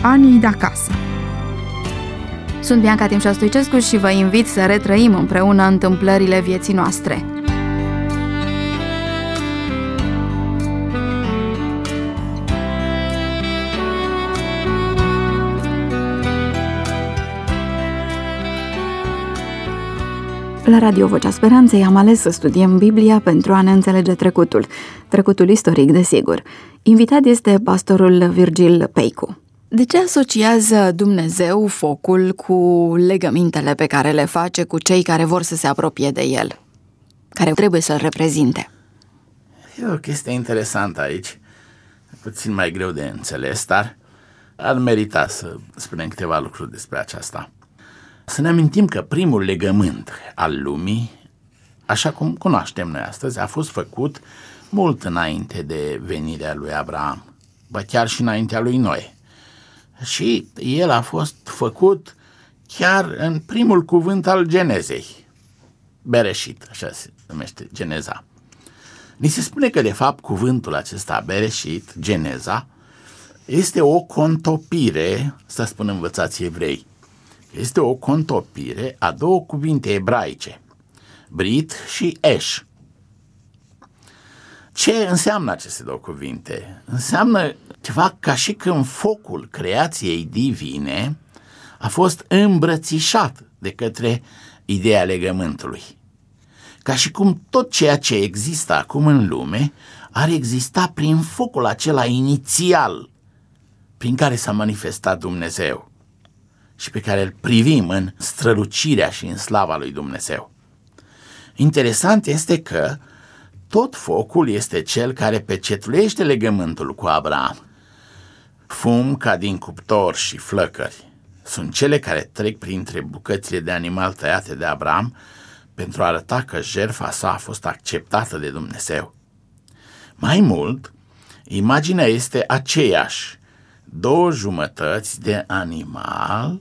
Anii de acasă. Sunt Bianca Timșa Stoicescu și vă invit să retrăim împreună întâmplările vieții noastre. La Radio Vocea Speranței am ales să studiem Biblia pentru a ne înțelege trecutul istoric, desigur. Invitat este pastorul Virgil Peicu. De ce asociază Dumnezeu focul cu legămintele pe care le face cu cei care vor să se apropie de El, care trebuie să-L reprezinte? E o chestie interesantă aici, puțin mai greu de înțeles, dar ar merita să spunem câteva lucruri despre aceasta. Să ne amintim că primul legământ al lumii, așa cum cunoaștem noi astăzi, a fost făcut mult înainte de venirea lui Abraham, ba chiar și înaintea lui Noe. Și el a fost făcut chiar în primul cuvânt al Genezei, Bereshit, așa se numește Geneza. Ni se spune că de fapt cuvântul acesta Bereshit, Geneza, este o contopire, să spun învățați evrei, este o contopire a două cuvinte ebraice, Brit și Esh. Ce înseamnă aceste două cuvinte? Înseamnă ceva ca și când focul creației divine a fost îmbrățișat de către ideea legământului. Ca și cum tot ceea ce există acum în lume ar exista prin focul acela inițial prin care s-a manifestat Dumnezeu și pe care îl privim în strălucirea și în slava lui Dumnezeu. Interesant este că tot focul este cel care pecetluiește legământul cu Abraham. Fum ca din cuptor și flăcări sunt cele care trec printre bucățile de animal tăiate de Abraham pentru a arăta că jertfa sa a fost acceptată de Dumnezeu. Mai mult, imaginea este aceeași, două jumătăți de animal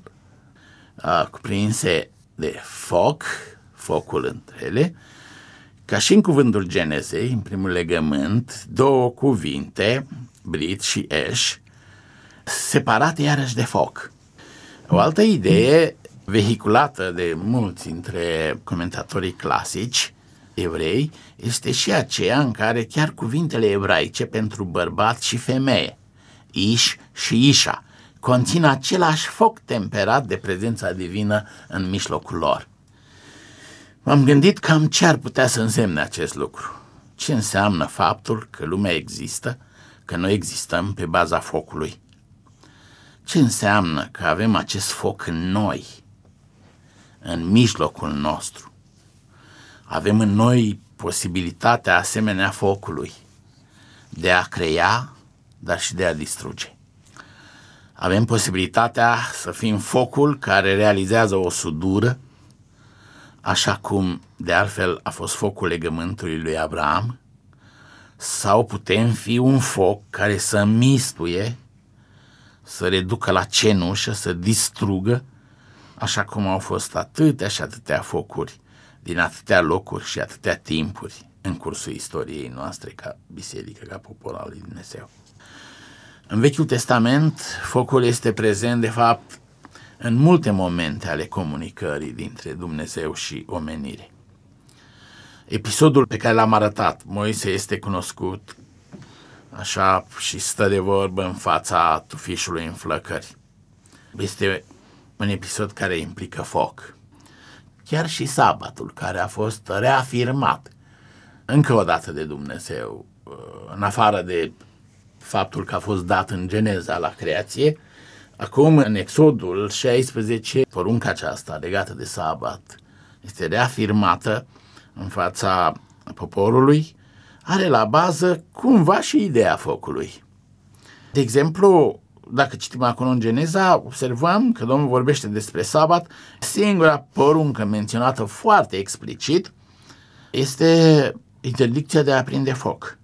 cuprinse de foc, focul între ele, ca și în cuvântul Genezei, în primul legământ, două cuvinte, Brit și Esh, separate iarăși de foc. O altă idee vehiculată de mulți dintre comentatorii clasici evrei este și aceea în care chiar cuvintele ebraice pentru bărbat și femeie, Ish și Isha, conțin același foc temperat de prezența divină în mijlocul lor. M-am gândit cam ce ar putea să însemne acest lucru. Ce înseamnă faptul că lumea există, că noi existăm pe baza focului? Ce înseamnă că avem acest foc în noi, în mijlocul nostru? Avem în noi posibilitatea asemenea focului de a crea, dar și de a distruge. Avem posibilitatea să fim focul care realizează o sudură, așa cum de altfel a fost focul legământului lui Abraham, sau putem fi un foc care să mistuie, să reducă la cenușă, să distrugă, așa cum au fost atâtea și atâtea focuri din atâtea locuri și atâtea timpuri în cursul istoriei noastre ca biserică, ca popor al lui Dumnezeu. În Vechiul Testament, focul este prezent, de fapt, în multe momente ale comunicării dintre Dumnezeu și omenire. Episodul pe care l-am arătat, Moise este cunoscut așa și stă de vorbă în fața tufișului în flăcări. Este un episod care implică foc. Chiar și sabatul, care a fost reafirmat încă o dată de Dumnezeu, în afară de faptul că a fost dat în Geneza la creație, acum în Exodul 16, porunca aceasta legată de sabat este reafirmată în fața poporului, are la bază cumva și ideea focului. De exemplu, dacă citim acolo în Geneza, observăm că Domnul vorbește despre sabat, singura poruncă menționată foarte explicit este interdicția de a aprinde foc.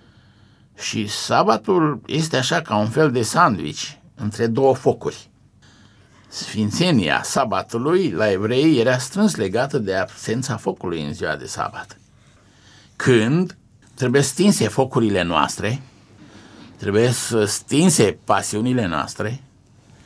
Și sabatul este așa ca un fel de sandwich între două focuri. Sfințenia sabatului la evrei era strâns legată de absența focului în ziua de sabat. Când trebuie stinse focurile noastre, trebuie stinse pasiunile noastre,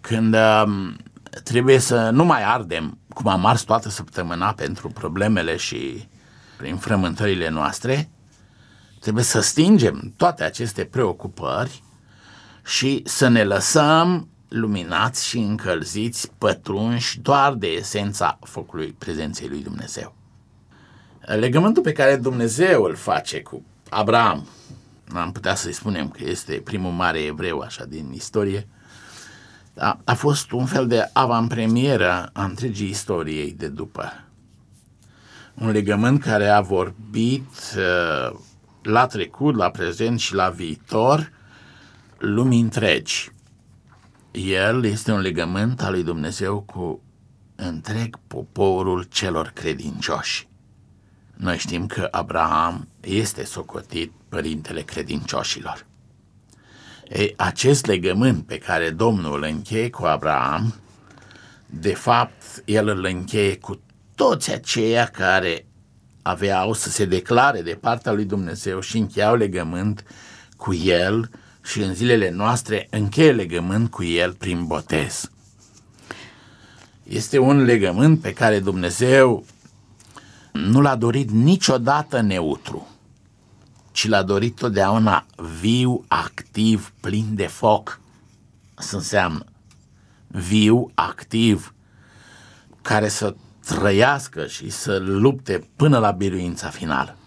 când trebuie să nu mai ardem, cum am ars toată săptămâna pentru problemele și prin frământările noastre, trebuie să stingem toate aceste preocupări și să ne lăsăm luminați și încălziți, pătrunși doar de esența focului prezenței lui Dumnezeu. Legământul pe care Dumnezeu îl face cu Abraham, am putea să-i spunem că este primul mare evreu așa din istorie, a fost un fel de avantpremieră a întregii istoriei de după. Un legământ care a vorbit la trecut, la prezent și la viitor lumii întregi. El este un legământ al lui Dumnezeu cu întreg poporul celor credincioși. Noi știm că Abraham este socotit părintele credincioșilor. Acest legământ pe care Domnul îl încheie cu Abraham, de fapt, el îl încheie cu toți aceia care aveau să se declare de partea lui Dumnezeu și încheiau legământ cu el și în zilele noastre încheie legământ cu el prin botez. Este un legământ pe care Dumnezeu nu l-a dorit niciodată neutru, ci l-a dorit totdeauna viu, activ, plin de foc. Asta înseamnă viu, activ, care să trăiască și să lupte până la biruința finală.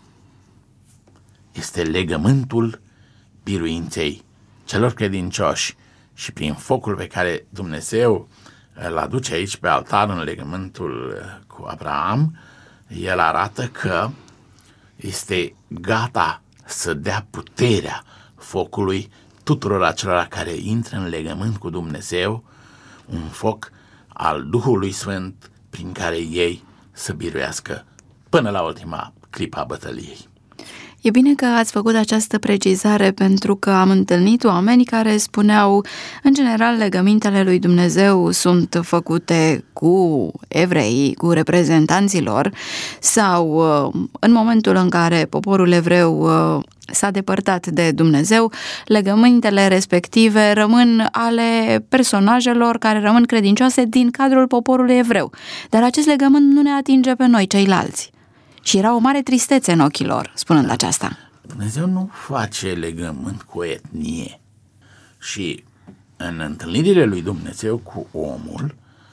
Este legământul biruinței celor credincioși și prin focul pe care Dumnezeu îl aduce aici pe altar în legământul cu Abraham, el arată că este gata să dea puterea focului tuturor acelora care intră în legământ cu Dumnezeu, un foc al Duhului Sfânt prin care ei să biruiască până la ultima clipă a bătăliei. E bine că ați făcut această precizare, pentru că am întâlnit oameni care spuneau, în general, legămintele lui Dumnezeu sunt făcute cu evreii, cu reprezentanții lor, sau în momentul în care poporul evreu s-a depărtat de Dumnezeu, legămintele respective rămân ale personajelor care rămân credincioase din cadrul poporului evreu. Dar acest legământ nu ne atinge pe noi, ceilalți. Și era o mare tristețe în ochii lor, spunând aceasta. Dumnezeu nu face legământ cu etnie. Și în întâlnirile lui Dumnezeu cu omul,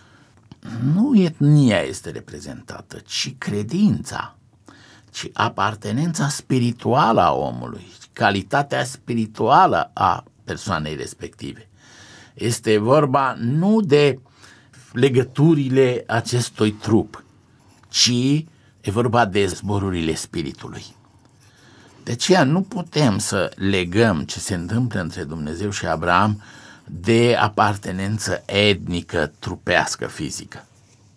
nu etnia este reprezentată, ci credința, ci apartenența spirituală a omului, calitatea spirituală a persoanei respective. Este vorba nu de legăturile acestui trup, ci e vorba de zborurile spiritului. De aceea nu putem să legăm ce se întâmplă între Dumnezeu și Abraham de apartenență etnică, trupească, fizică,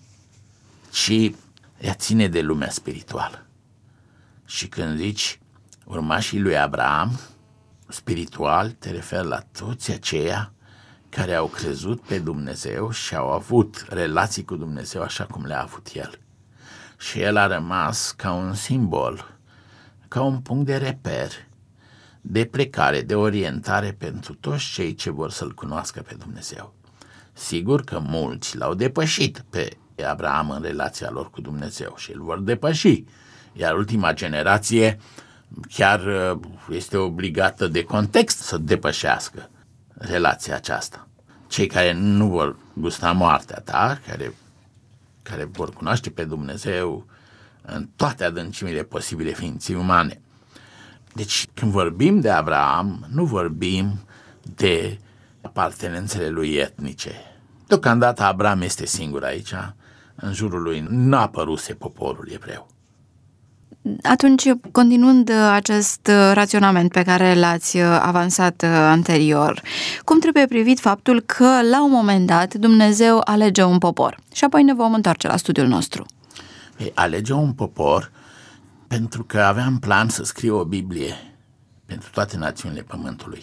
ci ea ține de lumea spirituală. Și când zici urmașii lui Abraham, spiritual, te referi la toți aceia care au crezut pe Dumnezeu și au avut relații cu Dumnezeu așa cum le-a avut el. Și el a rămas ca un simbol, ca un punct de reper, de plecare, de orientare pentru toți cei ce vor să-L cunoască pe Dumnezeu. Sigur că mulți l-au depășit pe Abraham în relația lor cu Dumnezeu și îl vor depăși, iar ultima generație chiar este obligată de context să depășească relația aceasta. Cei care nu vor gusta moartea ta, care vor cunoaște pe Dumnezeu în toate adâncimile posibile ființei umane. Deci, când vorbim de Abraham, nu vorbim de apartenențele lui etnice. Deocamdată Abraham este singur aici, în jurul lui n-a apăruse poporul evreu. Atunci, continuând acest raționament pe care l-ați avansat anterior, cum trebuie privit faptul că, la un moment dat, Dumnezeu alege un popor? Și apoi ne vom întoarce la studiul nostru. Alege un popor pentru că avea în plan să scrie o Biblie pentru toate națiunile pământului.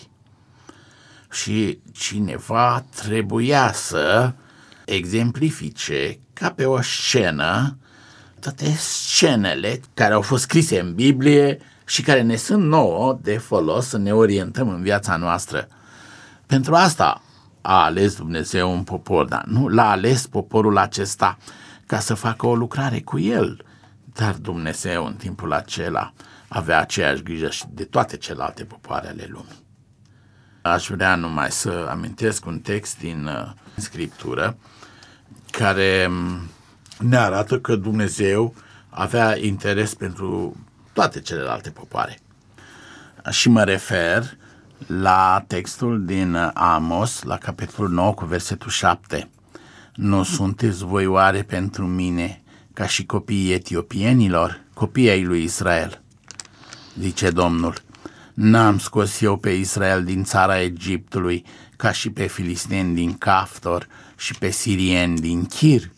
Și cineva trebuia să exemplifice ca pe o scenă toate scenele care au fost scrise în Biblie și care ne sunt nouă de folos să ne orientăm în viața noastră. Pentru asta a ales Dumnezeu un popor, dar nu l-a ales poporul acesta ca să facă o lucrare cu el. Dar Dumnezeu în timpul acela avea aceeași grijă și de toate celelalte popoare ale lumii. Aș vrea numai să amintesc un text din Scriptură care ne arată că Dumnezeu avea interes pentru toate celelalte popoare. Și mă refer la textul din Amos, la capitolul 9 cu versetul 7. Nu sunteți voi oare pentru mine ca și copiii etiopienilor, copiii ai lui Israel? Zice Domnul, n-am scos eu pe Israel din țara Egiptului ca și pe filisteni din Caftor și pe sirieni din Chir.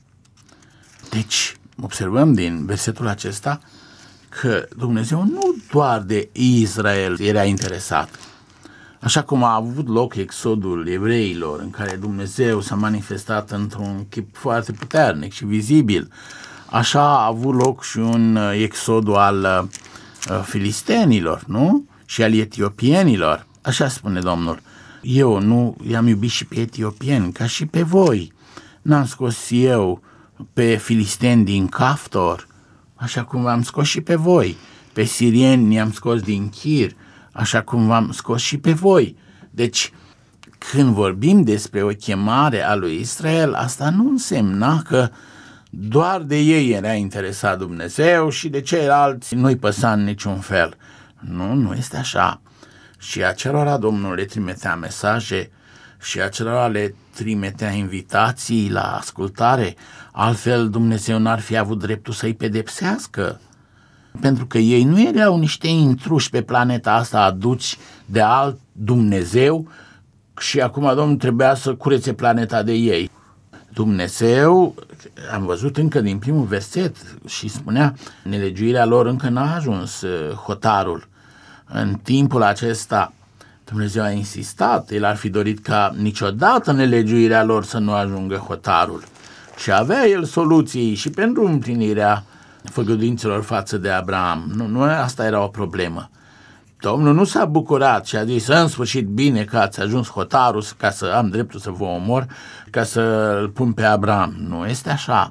Deci, observăm din versetul acesta că Dumnezeu nu doar de Israel era interesat. Așa cum a avut loc exodul evreilor, în care Dumnezeu s-a manifestat într-un chip foarte puternic și vizibil, așa a avut loc și un exodul al filistenilor, nu? Și al etiopienilor. Așa spune Domnul, eu nu i-am iubit și pe etiopieni, ca și pe voi. N-am scos eu pe filisteni din Caftor, așa cum v-am scos și pe voi. Pe sirieni i-am scos din Chir, așa cum v-am scos și pe voi. Deci, când vorbim despre o chemare a lui Israel, asta nu însemna că doar de ei era interesat Dumnezeu și de ceilalți nu-i păsa în niciun fel. Nu este așa. Și acelora Domnul le trimitea mesaje și acelora le trimitea invitații la ascultare, altfel Dumnezeu n-ar fi avut dreptul să-i pedepsească. Pentru că ei nu erau niște intruși pe planeta asta aduți de alt Dumnezeu și acum Domnul trebuia să curețe planeta de ei. Dumnezeu, am văzut încă din primul verset și spunea, nelegiuirea lor încă n-a ajuns hotarul. În timpul acesta Dumnezeu a insistat, El ar fi dorit ca niciodată nelegiuirea lor să nu ajungă hotarul. Și avea El soluții și pentru împlinirea făgăduințelor față de Abraham. Nu asta era o problemă. Domnul nu s-a bucurat și a zis, în sfârșit bine că ați ajuns hotarul ca să am dreptul să vă omor, ca să îl pun pe Abraham. Nu este așa.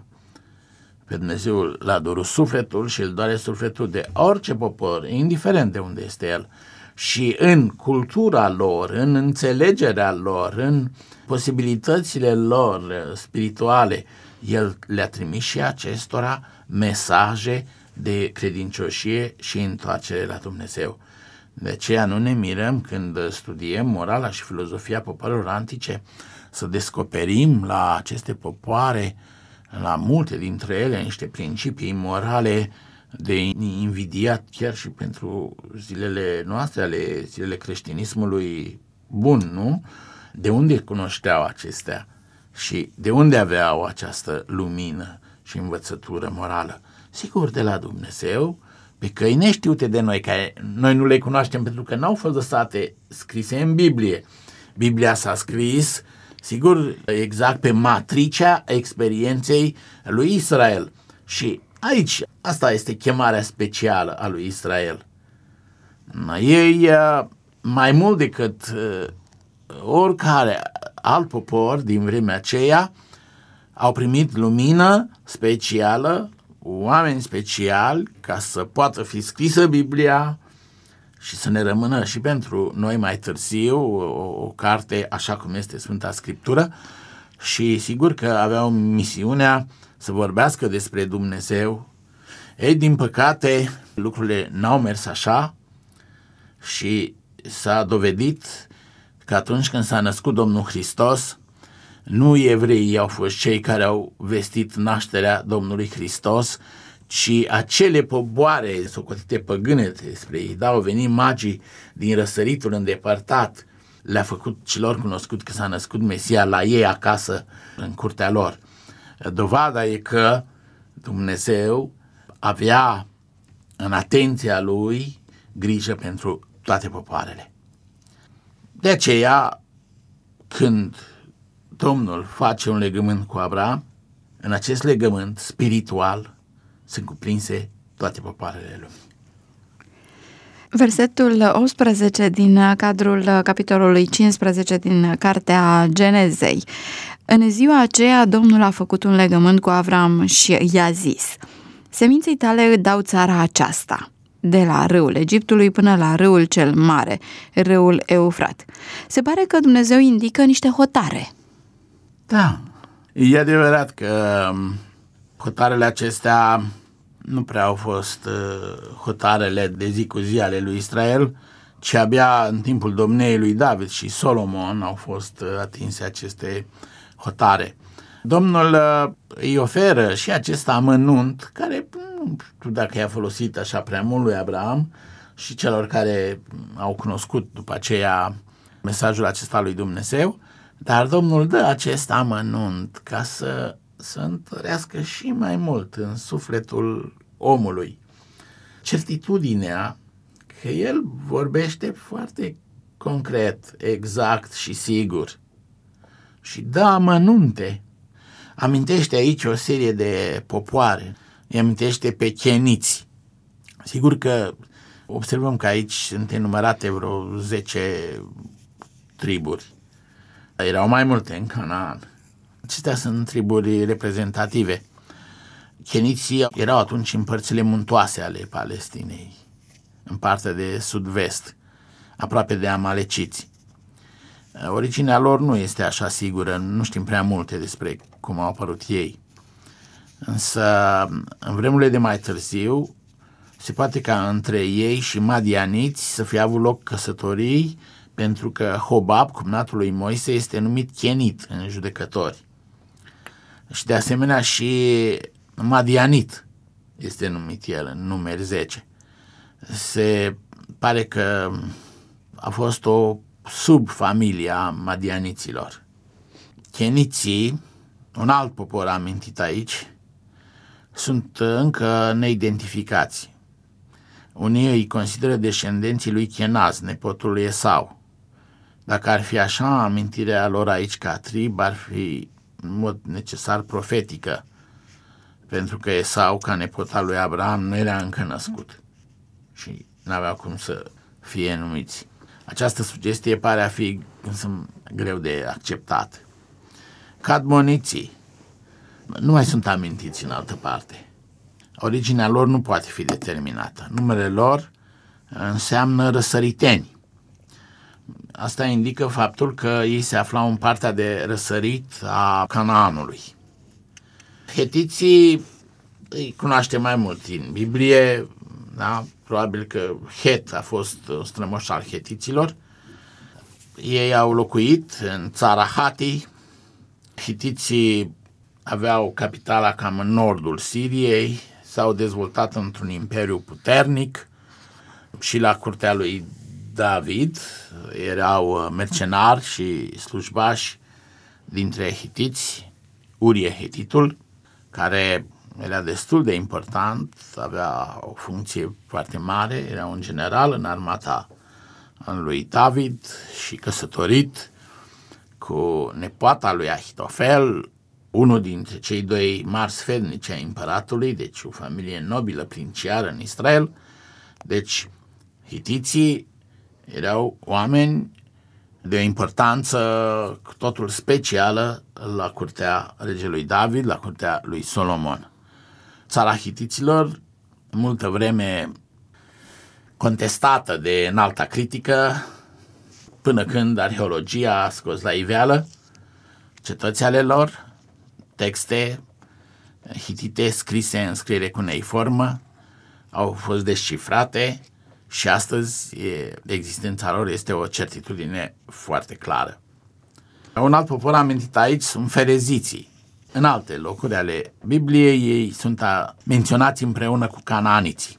Pe Dumnezeu l-a dorut sufletul și îl doare sufletul de orice popor, indiferent de unde este el. Și în cultura lor, în înțelegerea lor, în posibilitățile lor spirituale, el le-a trimis și acestora mesaje de credincioșie și întoarcere la Dumnezeu. De aceea nu ne mirăm când studiem morala și filozofia popoarelor antice să descoperim la aceste popoare, la multe dintre ele, niște principii morale de invidiat chiar și pentru zilele noastre, zilele creștinismului bun, nu? De unde cunoșteau acestea și de unde aveau această lumină și învățătură morală? Sigur, de la Dumnezeu, pe căi neștiute de noi, care noi nu le cunoaștem pentru că n-au fost lăsate scrise în Biblie. Biblia s-a scris, sigur, exact pe matricea experienței lui Israel. Și aici, asta este chemarea specială a lui Israel. Ei, mai mult decât oricare alt popor din vremea aceea, au primit lumină specială, oameni speciali, ca să poată fi scrisă Biblia și să ne rămână și pentru noi mai târziu o carte așa cum este Sfânta Scriptură. Și sigur că aveau misiunea să vorbească despre Dumnezeu. Ei, din păcate, lucrurile n-au mers așa și s-a dovedit că atunci când s-a născut Domnul Hristos, nu evreii au fost cei care au vestit nașterea Domnului Hristos, ci acele popoare socotite păgâne despre ei. Da, au venit magii din răsăritul îndepărtat, le-a făcut celor cunoscut că s-a născut Mesia la ei acasă, în curtea lor. Dovada e că Dumnezeu avea în atenția lui grijă pentru toate popoarele. De aceea, când Domnul face un legământ cu Abraham, în acest legământ spiritual sunt cuprinse toate popoarele lumii. Versetul 18 din cadrul capitolului 15 din Cartea Genezei. În ziua aceea Domnul a făcut un legământ cu Avram și i-a zis: seminței tale dau țara aceasta, de la râul Egiptului până la râul cel mare, râul Eufrat. Se pare că Dumnezeu indică niște hotare. Da, e adevărat că hotarele acestea nu prea au fost hotarele de zi cu zi ale lui Israel, ci abia în timpul domniei lui David și Solomon au fost atinse aceste hotare. Domnul îi oferă și acest amănunt, care nu știu dacă i-a folosit așa prea mult lui Abraham și celor care au cunoscut după aceea mesajul acesta lui Dumnezeu, dar Domnul dă acest amănunt ca să întărească și mai mult în sufletul omului certitudinea că el vorbește foarte concret, exact și sigur și dă amănunte. Amintește aici o serie de popoare, îi amintește pe cheniți. Sigur că observăm că aici sunt enumărate vreo 10 triburi. Erau mai multe în Canaan. Acestea sunt triburi reprezentative. Cheniții erau atunci în părțile muntoase ale Palestinei, în partea de sud-vest, aproape de amaleciți. Originea lor nu este așa sigură, nu știm prea multe despre cum au apărut ei. Însă, în vremurile de mai târziu, se poate ca între ei și madianiți să fie avut loc căsătorii, pentru că Hobab, cumnatul lui Moise, este numit Chenit în Judecători. Și de asemenea și Madianit este numit el în Numeri 10. Se pare că a fost o subfamilie a madianiților. Cheniții, un alt popor amintit aici, sunt încă neidentificați. Unii îi consideră descendenții lui Chenaz, nepotul lui Esau. Dacă ar fi așa, amintirea lor aici ca trib ar fi în mod necesar profetică, pentru că Esau, ca nepot al lui Abraham, nu era încă născut și n-avea cum să fie numiți. Această sugestie pare a fi însă greu de acceptat. Cadmoniții nu mai sunt amintiți în altă parte. Originea lor nu poate fi determinată. Numele lor înseamnă răsăriteni. Asta indică faptul că ei se aflau în partea de răsărit a Canaanului. Hetiții îi cunoaște mai mult în Biblie, da? Probabil că Het a fost strămoș al hetiților. Ei au locuit în țara Hati. Hitiții aveau capitala cam în nordul Siriei, s-au dezvoltat într-un imperiu puternic și la curtea lui David erau mercenari și slujbași dintre hitiți, Urie Hetitul, care era destul de important, avea o funcție foarte mare, era un general în armata lui David și căsătorit cu nepoata lui Ahitofel, unul dintre cei doi mari sfetnici ai împăratului, deci o familie nobilă princiară în Israel. Deci hitiții erau oameni de o importanță cu totul specială la curtea regelui David, la curtea lui Solomon. Țara hitiților, multă vreme contestată de înalta critică, până când arheologia a scos la iveală cetăți ale lor, texte hitite scrise în scriere cuneiformă, au fost descifrate și astăzi existența lor este o certitudine foarte clară. Un alt popor amintit aici sunt fereziții. În alte locuri ale Bibliei ei sunt menționați împreună cu canaaniții.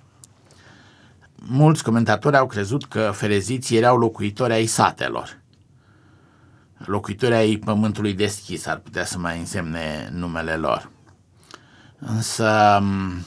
Mulți comentatori au crezut că fereziții erau locuitori ai satelor. Locuitori ai pământului deschis ar putea să mai însemne numele lor. Însă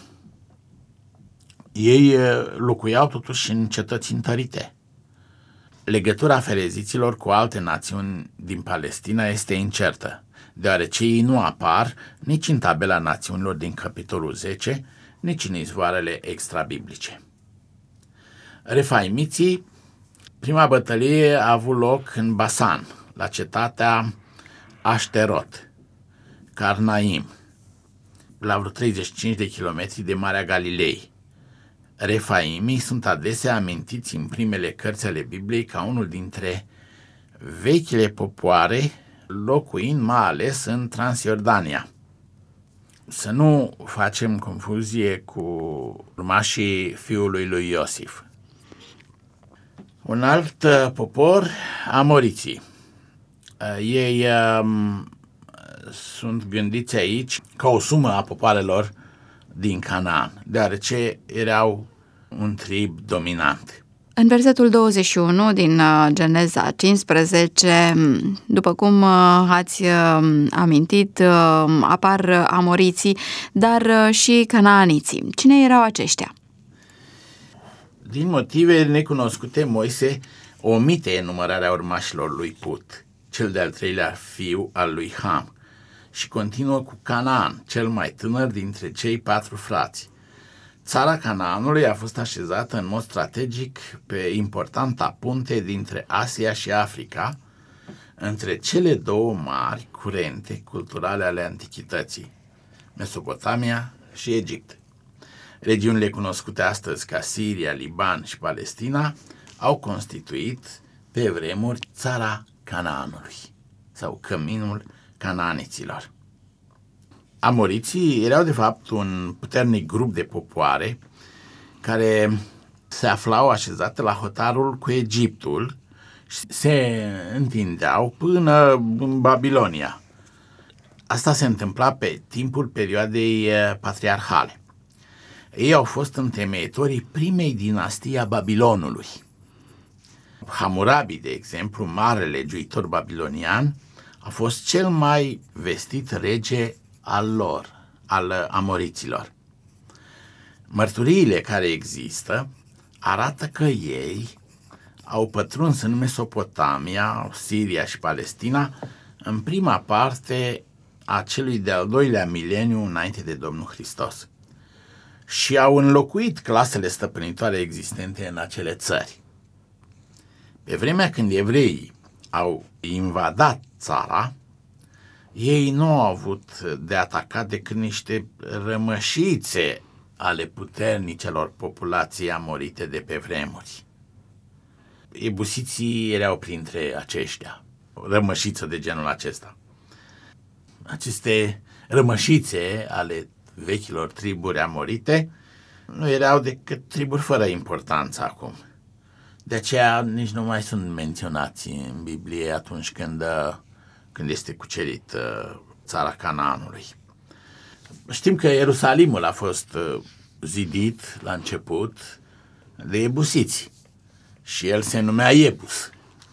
ei locuiau totuși în cetăți întărite. Legătura fereziților cu alte națiuni din Palestina este incertă, deoarece ei nu apar nici în tabela națiunilor din capitolul 10, nici în izvoarele extrabiblice. Refaimiții, prima bătălie a avut loc în Basan, la cetatea Ashterot, Carnaim, la vreo 35 de kilometri de Marea Galilei. Refaimii sunt adesea amintiți în primele cărți ale Bibliei ca unul dintre vechile popoare, locuind mai ales în Transjordania. Să nu facem confuzie cu urmașii fiului lui Iosif. Un alt popor, amoriții. Ei sunt gândiți aici ca o sumă a popoarelor din Canaan, deoarece erau un trib dominant. În versetul 21 din Geneza 15, după cum ați amintit, apar amoriții, dar și canaaniții. Cine erau aceștia? Din motive necunoscute, Moise omite enumărarea urmașilor lui Put, cel de-al treilea fiu al lui Ham, și continuă cu Canaan, cel mai tânăr dintre cei 4 frați. Țara Canaanului a fost așezată în mod strategic pe importanta punte dintre Asia și Africa, între cele două mari curente culturale ale antichității, Mesopotamia și Egipt. Regiunile cunoscute astăzi ca Siria, Liban și Palestina au constituit pe vremuri țara Canaanului sau căminul canaaniților. Amoriții erau de fapt un puternic grup de popoare care se aflau așezate la hotarul cu Egiptul și se întindeau până în Babilonia. Asta se întâmpla pe timpul perioadei patriarhale. Ei au fost întemeitorii primei dinastii a Babilonului. Hammurabi, de exemplu, marele legiuitor babilonian, a fost cel mai vestit rege al lor, al amoriților. Mărturiile care există arată că ei au pătruns în Mesopotamia, Siria și Palestina în prima parte a celui de-al doilea mileniu înainte de Domnul Hristos și au înlocuit clasele stăpânitoare existente în acele țări. Pe vremea când evreii au invadat țara, ei nu au avut de atacat decât niște rămășițe ale puternicelor populații amorite de pe vremuri. Ebusiții erau printre aceștia, o rămășiță de genul acesta. Aceste rămășițe ale vechilor triburi amorite nu erau decât triburi fără importanță acum. De aceea nici nu mai sunt menționați în Biblie atunci când este cucerit țara Canaanului. Știm că Ierusalimul a fost zidit la început de ebusiți și el se numea Iebus.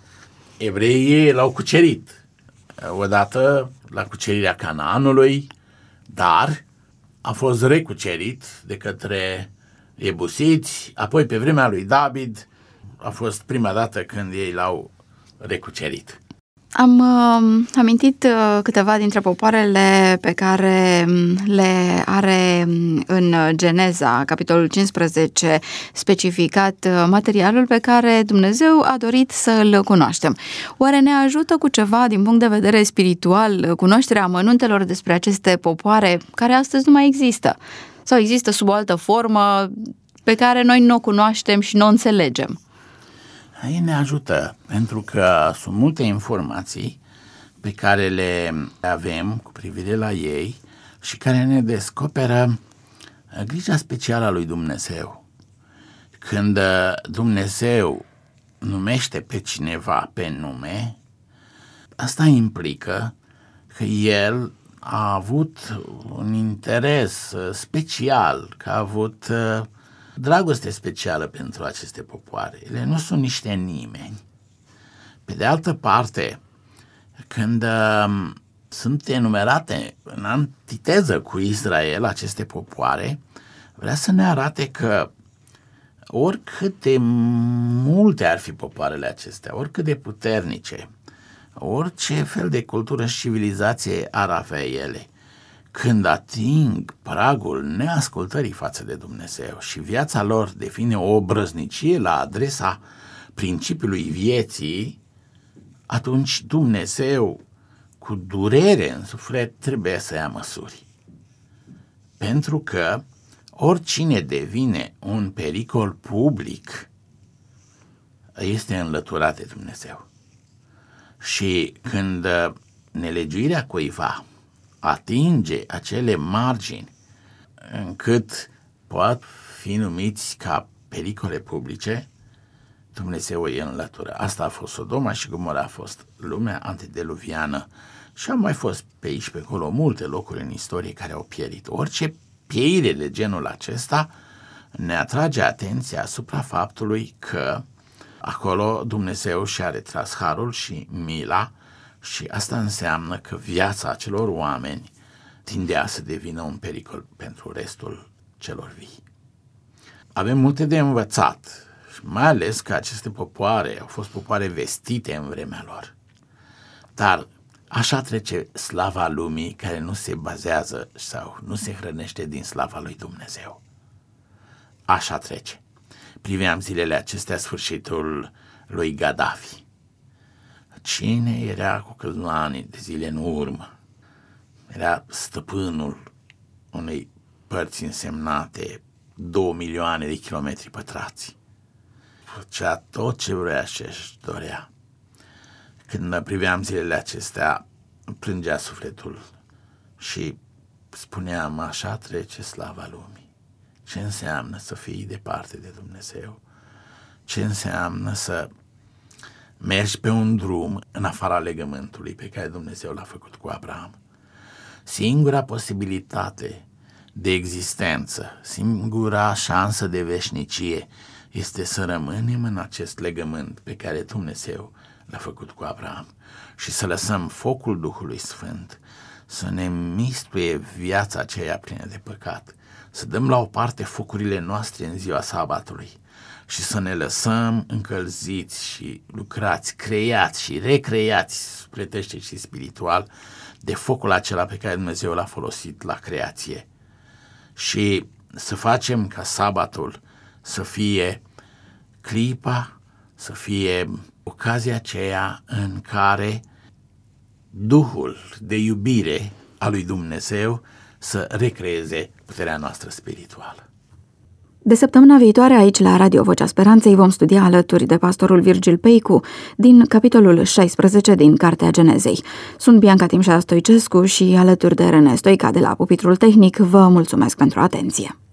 Evreii l-au cucerit odată la cucerirea Canaanului, dar a fost recucerit de către ebusiți, apoi pe vremea lui David a fost prima dată când ei l-au recucerit. Am amintit câteva dintre popoarele pe care le are în Geneza, capitolul 15, specificat materialul pe care Dumnezeu a dorit să îl cunoaștem. Oare ne ajută cu ceva din punct de vedere spiritual cunoașterea amănuntelor despre aceste popoare care astăzi nu mai există? Sau există sub o altă formă pe care noi nu o cunoaștem și nu o înțelegem? Ei ne ajută, pentru că sunt multe informații pe care le avem cu privire la ei și care ne descoperă grija specială a lui Dumnezeu. Când Dumnezeu numește pe cineva pe nume, asta implică că El a avut un interes special, că a avut dragoste specială pentru aceste popoare. Ele nu sunt niște nimeni. Pe de altă parte, când sunt enumerate în antiteză cu Israel aceste popoare, vrea să ne arate că oricât de multe ar fi popoarele acestea, oricât de puternice, orice fel de cultură și civilizație ar avea ele, când ating pragul neascultării față de Dumnezeu și viața lor devine o obrăznicie la adresa principiului vieții, atunci Dumnezeu, cu durere în suflet, trebuie să ia măsuri. Pentru că oricine devine un pericol public este înlăturat de Dumnezeu. Și când nelegiuirea cuiva atinge acele margini încât pot fi numiți ca pericole publice, Dumnezeu îi înlătură. Asta a fost Sodoma și Gomora, a fost lumea antediluviană și au mai fost pe aici, pe acolo, multe locuri în istorie care au pierit. Orice pieire de genul acesta ne atrage atenția asupra faptului că acolo Dumnezeu și-a retras harul și mila și asta înseamnă că viața acelor oameni tindea să devină un pericol pentru restul celor vii. Avem multe de învățat, mai ales că aceste popoare au fost popoare vestite în vremea lor. Dar așa trece slava lumii care nu se bazează sau nu se hrănește din slava lui Dumnezeu. Așa trece. Priveam zilele acestea sfârșitul lui Gaddafi. Cine era cu câțiva ani de zile în urmă? Era stăpânul unei părți însemnate, 2 milioane de kilometri pătrați. Făcea tot ce vrea și își dorea. Când priveam zilele acestea, plângea sufletul și spuneam, așa trece slava lumii. Ce înseamnă să fii departe de Dumnezeu? Ce înseamnă să mergi pe un drum în afara legământului pe care Dumnezeu l-a făcut cu Abraham? Singura posibilitate de existență, singura șansă de veșnicie este să rămânem în acest legământ pe care Dumnezeu l-a făcut cu Abraham și să lăsăm focul Duhului Sfânt să ne mistuie viața aceea plină de păcat, să dăm la o parte focurile noastre în ziua sabatului și să ne lăsăm încălziți și lucrați, creați și recreați sufletește și spiritual de focul acela pe care Dumnezeu l-a folosit la creație și să facem ca sabatul să fie clipa, să fie ocazia aceea în care Duhul de iubire a lui Dumnezeu să recreeze puterea noastră spirituală. De săptămâna viitoare, aici la Radio Vocea Speranței, vom studia alături de pastorul Virgil Peicu din capitolul 16 din Cartea Genezei. Sunt Bianca Timșa Stoicescu și alături de René Stoica de la Pupitrul Tehnic vă mulțumesc pentru atenție.